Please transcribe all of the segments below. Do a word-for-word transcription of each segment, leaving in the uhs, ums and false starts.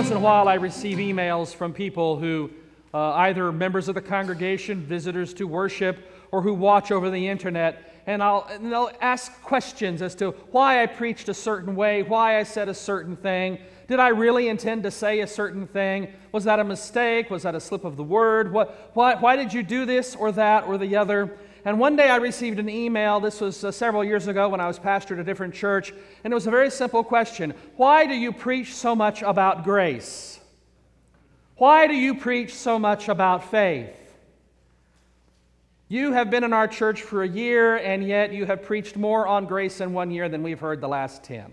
once in a while I receive emails from people who, uh, either members of the congregation, visitors to worship, or who watch over the internet, and, I'll, and they'll ask questions as to why I preached a certain way, why I said a certain thing. Did I really intend to say a certain thing? Was that a mistake? Was that a slip of the word? What, why, why did you do this or that or the other? And one day I received an email, this was uh, several years ago when I was pastor at a different church, and it was a very simple question. Why do you preach so much about grace? Why do you preach so much about faith? You have been in our church for a year, and yet you have preached more on grace in one year than we've heard the last ten.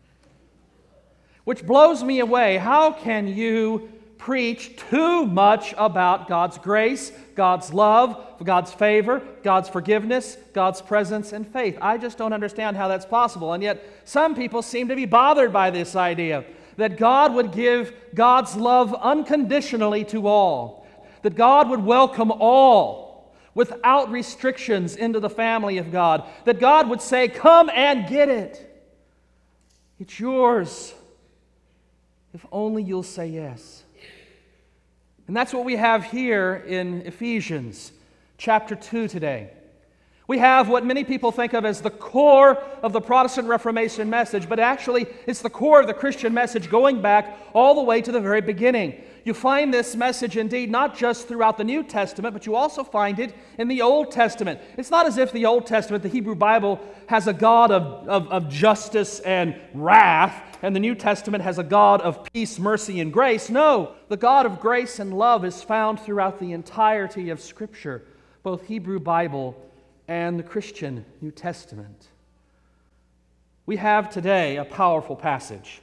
Which blows me away. How can you preach too much about God's grace, God's love, God's favor, God's forgiveness, God's presence, and faith? I just don't understand how that's possible. And yet some people seem to be bothered by this idea that God would give God's love unconditionally to all, that God would welcome all without restrictions into the family of God, that God would say, come and get it. It's yours, if only you'll say yes. And that's what we have here in Ephesians chapter two today. We have what many people think of as the core of the Protestant Reformation message, but actually it's the core of the Christian message going back all the way to the very beginning. You find this message indeed not just throughout the New Testament, but you also find it in the Old Testament. It's not as if the Old Testament, the Hebrew Bible, has a God of, of, of justice and wrath, and the New Testament has a God of peace, mercy, and grace. No, the God of grace and love is found throughout the entirety of Scripture, both Hebrew Bible and the Christian New Testament. We have today a powerful passage.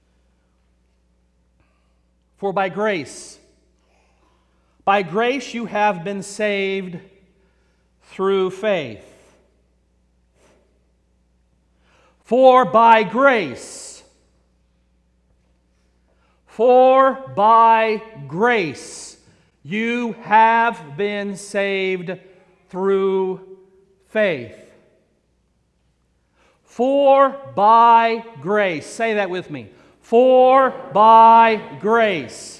For by grace, by grace you have been saved through faith. For by grace, for by grace you have been saved through faith. For by grace, say that with me. For by grace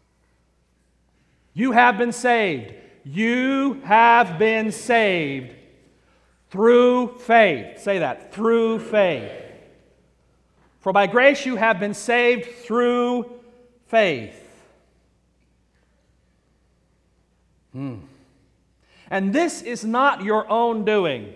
you have been saved. You have been saved through faith. Say that, through faith. For by grace you have been saved through faith. Hmm. And this is not your own doing.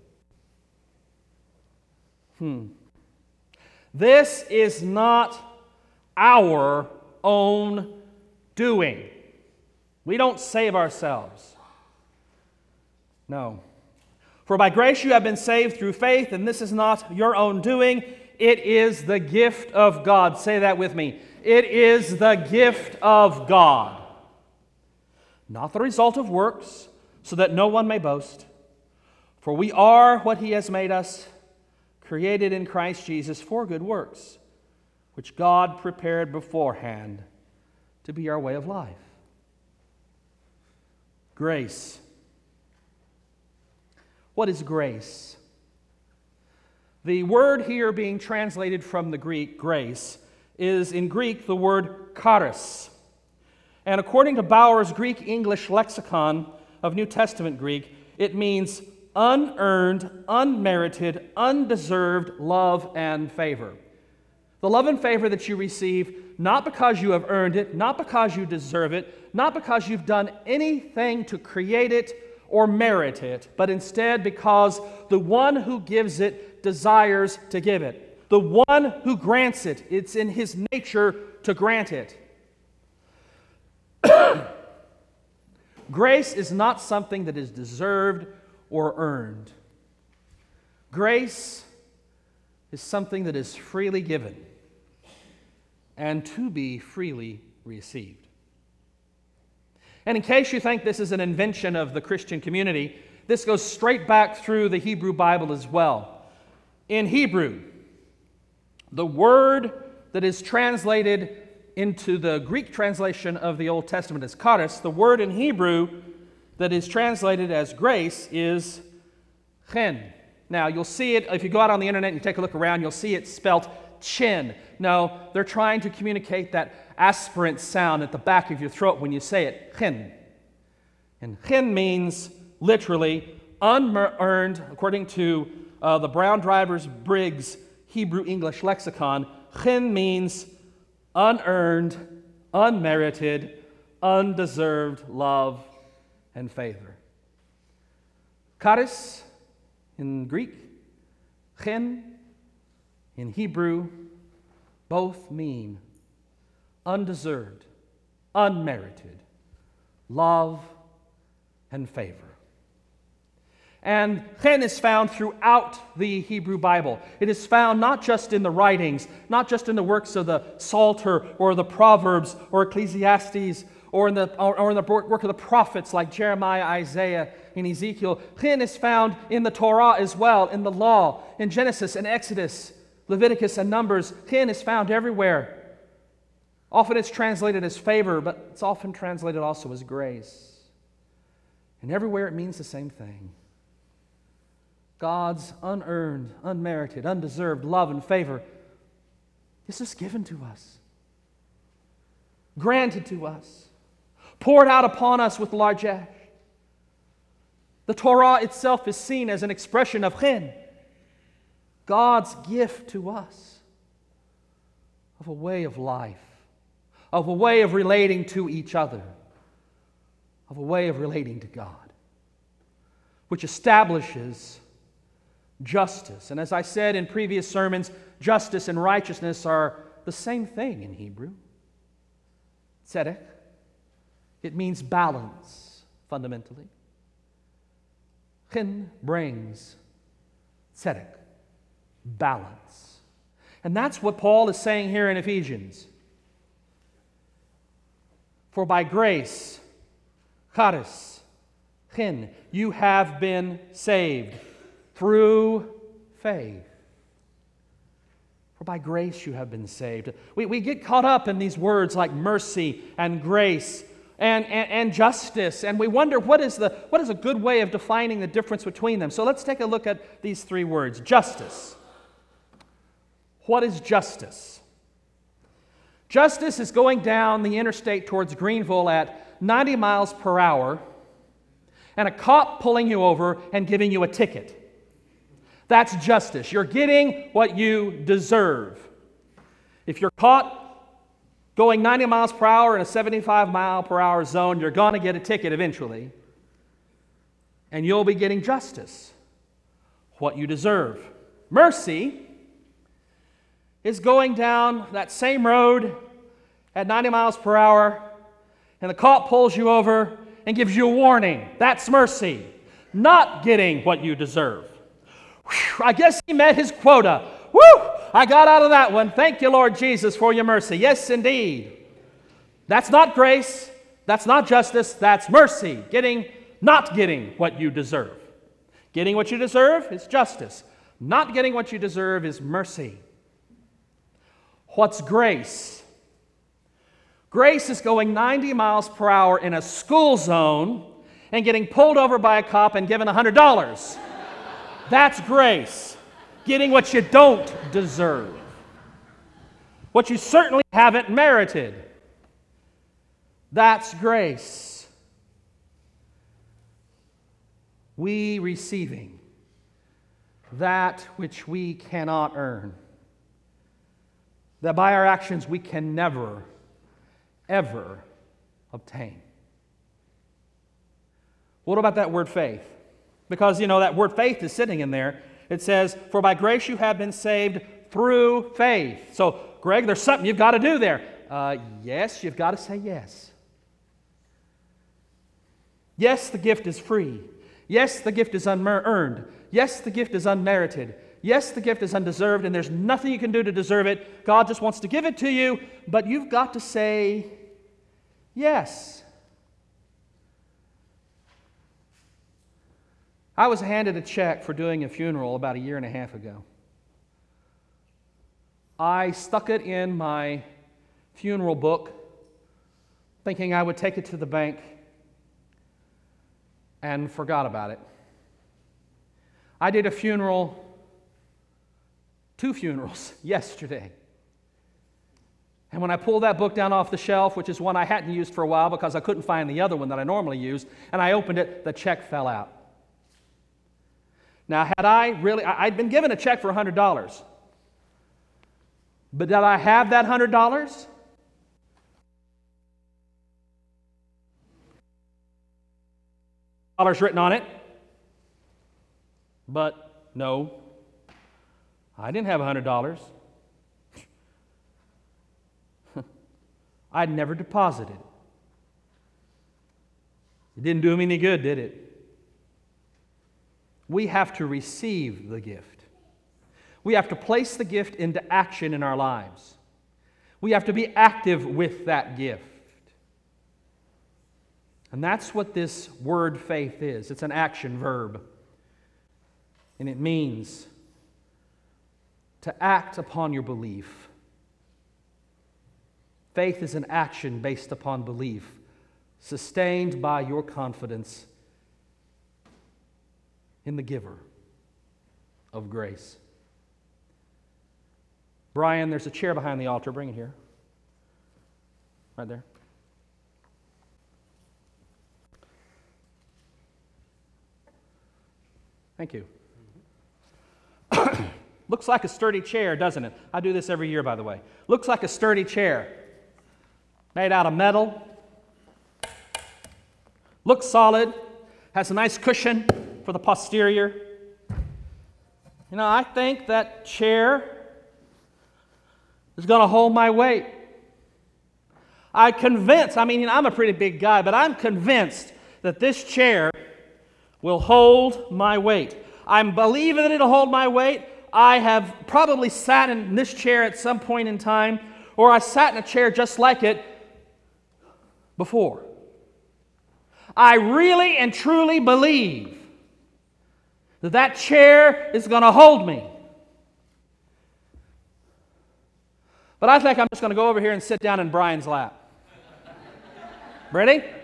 Hmm. This is not our own doing. We don't save ourselves. No. For by grace you have been saved through faith, and this is not your own doing. It is the gift of God. Say that with me. It is the gift of God. Not the result of works, so that no one may boast. For we are what He has made us, created in Christ Jesus for good works, which God prepared beforehand to be our way of life. Grace. What is grace? The word here being translated from the Greek, grace, is in Greek the word charis. And according to Bauer's Greek-English lexicon of New Testament Greek, it means unearned, unmerited, undeserved love and favor. The love and favor that you receive, not because you have earned it, not because you deserve it, not because you've done anything to create it or merit it, but instead because the one who gives it desires to give it. The one who grants it, it's in His nature to grant it. Grace is not something that is deserved or earned. Grace is something that is freely given and to be freely received. And in case you think this is an invention of the Christian community, this goes straight back through the Hebrew Bible as well. In Hebrew, the word that is translated into the Greek translation of the Old Testament as charis, the word in Hebrew that is translated as grace is chen. Now, you'll see it, if you go out on the internet and you take a look around, you'll see it spelt chin. No, they're trying to communicate that aspirant sound at the back of your throat when you say it. Chin. And chin means literally unearned, according to uh, the Brown Drivers Briggs Hebrew English lexicon. Chin means unearned, unmerited, undeserved love and favor. Charis in Greek, chin in Hebrew, both mean undeserved, unmerited love and favor. And chen is found throughout the Hebrew Bible. It is found not just in the writings, not just in the works of the Psalter or the Proverbs or Ecclesiastes or in the, or, or in the work of the prophets like Jeremiah, Isaiah, and Ezekiel. Chen is found in the Torah as well, in the law, in Genesis and Exodus, Leviticus and Numbers. Chen is found everywhere. Often it's translated as favor, but it's often translated also as grace. And everywhere it means the same thing. God's unearned, unmerited, undeserved love and favor is just given to us, granted to us, poured out upon us with largesse. The Torah itself is seen as an expression of chen, God's gift to us of a way of life, of a way of relating to each other, of a way of relating to God, which establishes justice. And as I said in previous sermons, justice and righteousness are the same thing in Hebrew. Tzedek. It means balance, fundamentally. Chen brings tzedek, balance. And that's what Paul is saying here in Ephesians. For by grace, charis, chen, you have been saved through faith. For by grace you have been saved. We, we get caught up in these words like mercy and grace and, and, and justice, and we wonder what is, the, what is a good way of defining the difference between them. So let's take a look at these three words. Justice. What is justice? Justice is going down the interstate towards Greenville at ninety miles per hour and a cop pulling you over and giving you a ticket. That's justice. You're getting what you deserve. If you're caught going ninety miles per hour in a seventy-five mile per hour zone, you're going to get a ticket eventually. And you'll be getting justice, what you deserve. Mercy is going down that same road at ninety miles per hour, and the cop pulls you over and gives you a warning. That's mercy. Not getting what you deserve. Whew, I guess he met his quota. Woo! I got out of that one. Thank you, Lord Jesus, for your mercy. Yes, indeed. That's not grace. That's not justice. That's mercy. Getting, not getting what you deserve. Getting what you deserve is justice. Not getting what you deserve is mercy. What's grace? Grace is going ninety miles per hour in a school zone and getting pulled over by a cop and given one hundred dollars. That's grace. Getting what you don't deserve. What you certainly haven't merited. That's grace. We receiving that which we cannot earn. That by our actions we can never, ever obtain. What about that word faith? Because, you know, that word faith is sitting in there. It says, for by grace you have been saved through faith. So, Greg, there's something you've got to do there. Uh, yes, you've got to say yes. Yes, the gift is free. Yes, the gift is unearned. Yes, the gift is unmerited. Yes, the gift is undeserved, and there's nothing you can do to deserve it. God just wants to give it to you, but you've got to say yes. I was handed a check for doing a funeral about a year and a half ago. I stuck it in my funeral book, thinking I would take it to the bank, and forgot about it. I did a funeral two funerals yesterday. And when I pulled that book down off the shelf, which is one I hadn't used for a while because I couldn't find the other one that I normally use, and I opened it, the check fell out. Now, had I really, I- I'd been given a check for one hundred dollars. But did I have that one hundred dollars? Dollars written on it. But no, I didn't have one hundred dollars. I'd never deposited. It didn't do me any good, did it? We have to receive the gift. We have to place the gift into action in our lives. We have to be active with that gift. And that's what this word faith is. It's an action verb. And it means to act upon your belief. Faith is an action based upon belief, sustained by your confidence in the giver of grace. Brian, there's a chair behind the altar. Bring it here. Right there. Thank you. Looks like a sturdy chair, doesn't it? I do this every year, by the way. Looks like a sturdy chair. Made out of metal. Looks solid. Has a nice cushion for the posterior. You know, I think that chair is going to hold my weight. I'm convinced, I mean, you know, I'm a pretty big guy, but I'm convinced that this chair will hold my weight. I'm believing that it'll hold my weight. I have probably sat in this chair at some point in time, or I sat in a chair just like it before. I really and truly believe that that chair is going to hold me. But I think I'm just going to go over here and sit down in Brian's lap. Ready?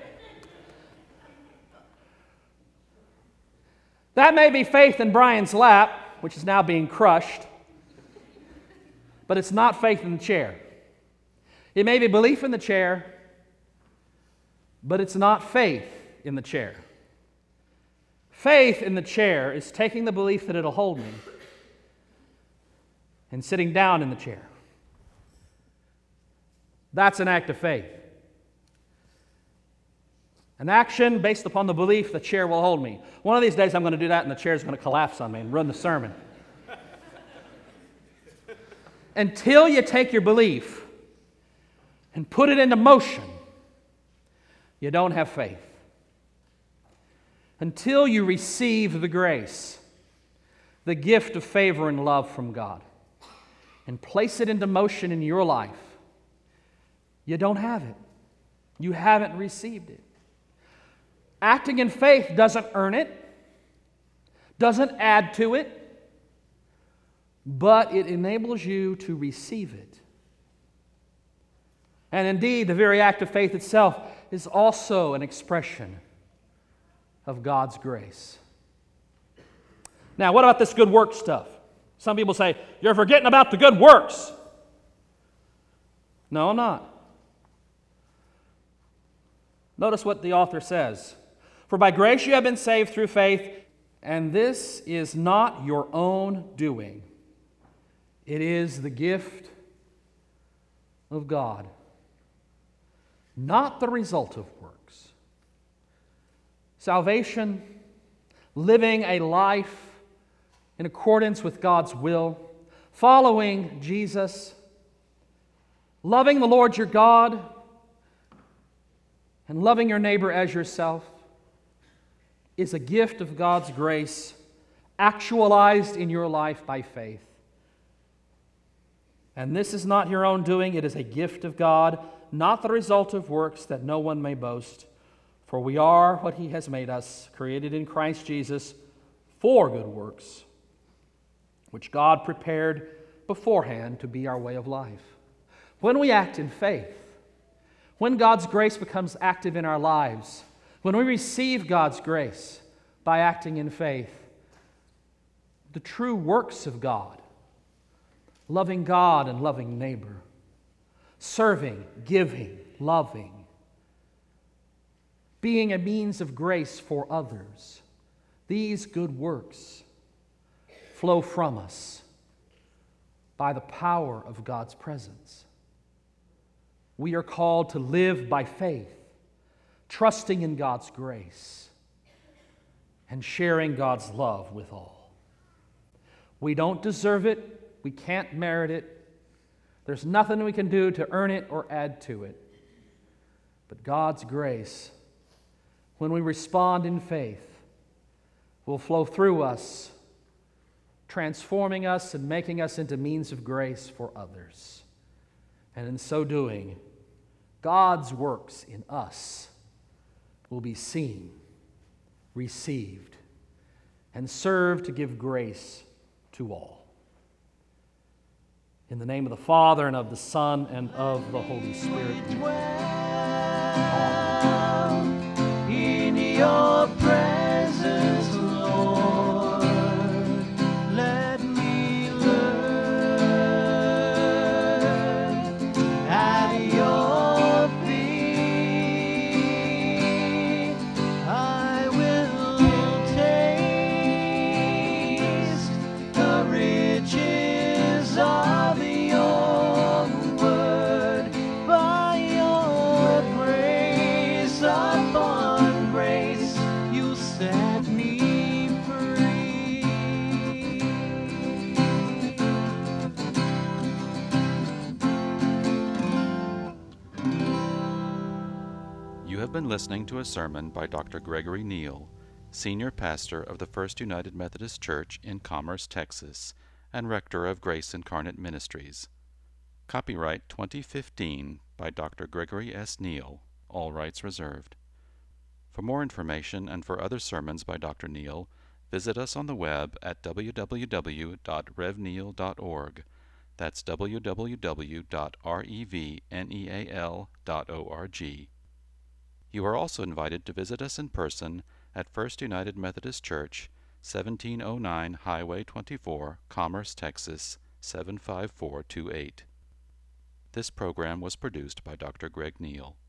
That may be faith in Brian's lap, which is now being crushed, but it's not faith in the chair. It may be belief in the chair, but it's not faith in the chair. Faith in the chair is taking the belief that it'll hold me and sitting down in the chair. That's an act of faith. An action based upon the belief the chair will hold me. One of these days I'm going to do that and the chair is going to collapse on me and run the sermon. Until you take your belief and put it into motion, you don't have faith. Until you receive the grace, the gift of favor and love from God, and place it into motion in your life, you don't have it. You haven't received it. Acting in faith doesn't earn it, doesn't add to it, but it enables you to receive it. And indeed, the very act of faith itself is also an expression of God's grace. Now, what about this good work stuff? Some people say, you're forgetting about the good works. No, I'm not. Notice what the author says. For by grace you have been saved through faith, and this is not your own doing. It is the gift of God, not the result of works. Salvation, living a life in accordance with God's will, following Jesus, loving the Lord your God, and loving your neighbor as yourself is a gift of God's grace actualized in your life by faith. And this is not your own doing, it is a gift of God, not the result of works, that no one may boast. For we are what He has made us, created in Christ Jesus for good works, which God prepared beforehand to be our way of life. When we act in faith, when God's grace becomes active in our lives, when we receive God's grace by acting in faith, the true works of God loving God and loving neighbor, serving, giving, loving, being a means of grace for others. These good works flow from us by the power of God's presence. We are called to live by faith, trusting in God's grace and sharing God's love with all. We don't deserve it. We can't merit it. There's nothing we can do to earn it or add to it. But God's grace, when we respond in faith, will flow through us, transforming us and making us into means of grace for others. And in so doing, God's works in us will be seen, received, and serve to give grace to all. In the name of the Father, and of the Son, and of the Holy Spirit. Amen. In your presence, Lord, let me learn at your feet. I will taste the riches of your word. By your grace upon grace, you set me free. You have been listening to a sermon by Doctor Gregory Neal, Senior Pastor of the First United Methodist Church in Commerce, Texas, and Rector of Grace Incarnate Ministries. Copyright twenty fifteen by Doctor Gregory S. Neal, all rights reserved. For more information and for other sermons by Doctor Neal, visit us on the web at w w w dot rev neal dot org. That's w w w dot rev neal dot org. You are also invited to visit us in person at First United Methodist Church, seventeen oh nine Highway twenty-four, Commerce, Texas, seven five four two eight. This program was produced by Doctor Greg Neal.